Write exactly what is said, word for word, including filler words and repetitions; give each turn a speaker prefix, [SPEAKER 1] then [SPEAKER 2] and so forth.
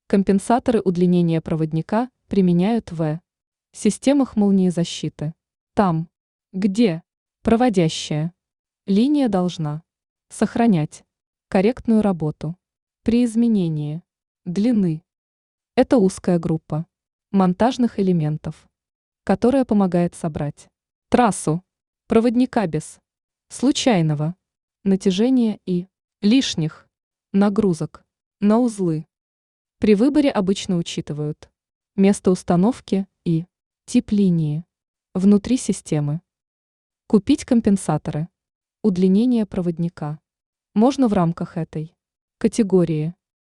[SPEAKER 1] Компенсаторы удлинения проводника применяют в системах молниезащиты. Там, где проводящая линия должна сохранять корректную работу при изменении длины. Это узкая группа монтажных элементов, которая помогает собрать трассу проводника без случайного натяжения и лишних нагрузок на узлы. При выборе обычно учитывают место установки и тип линии внутри системы. Купить компенсаторы удлинения проводника можно в рамках этой категории.